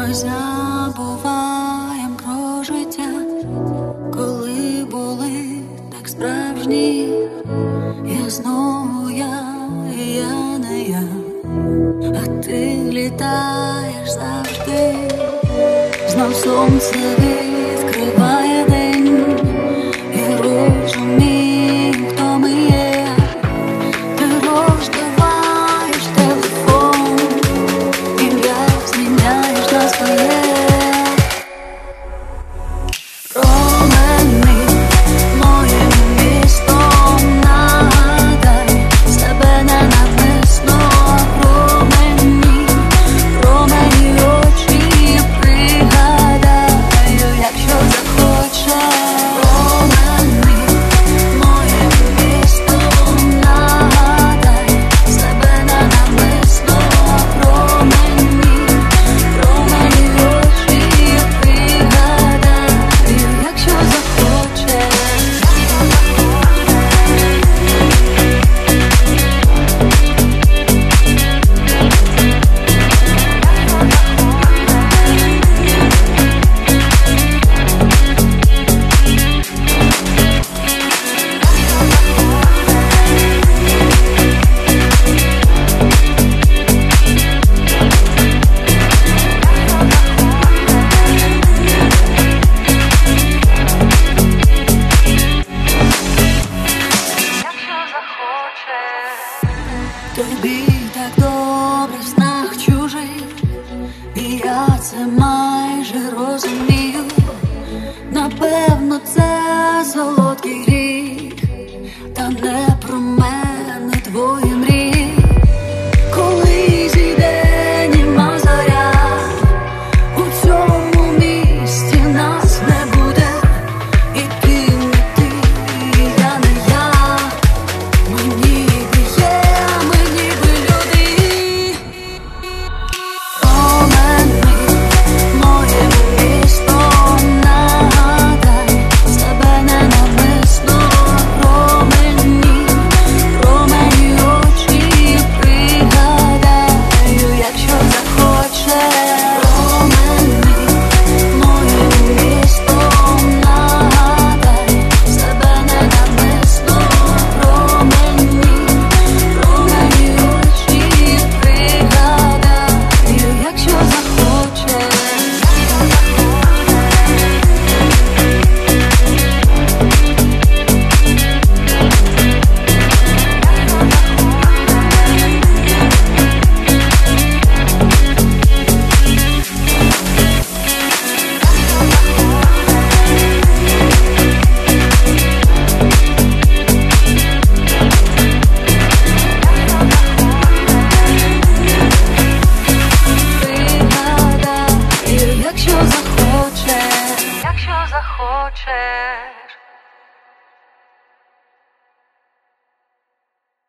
Ми забуваєм про життя, коли були так справжні. Я знову я не я, а ти літаєш завжди. Знов сонце відкриває день, і розумію, хто ми є. Ти розбиваєш телефон, ім'я зміняєш на своє. Промени моїм містом, нагадай, з тебе не навмисно. Промені очі, пригадаю, якщо захочеш. Промени моїм містом, нагадай, з тебе не навмисно. Промені очі, пригадаю, якщо захочеш. Тобі так добре в снах чужих, і я це майже розумію. Напевно, це солодкий гріх, та не про мене твої мрії. Коли зійде німа зоря, у цьому місті нас не буде. І ти не ти, і я не я. Ми ніби є, ми ніби люди. Промени моїм містом, нагадай, з тебе не навмисно. Промені очі, пригадаю, якщо захочеш. Промени моїм містом, нагадай, з тебе не навмисно. Промені очі, пригадаю, якщо захочеш. Якщо захочеш.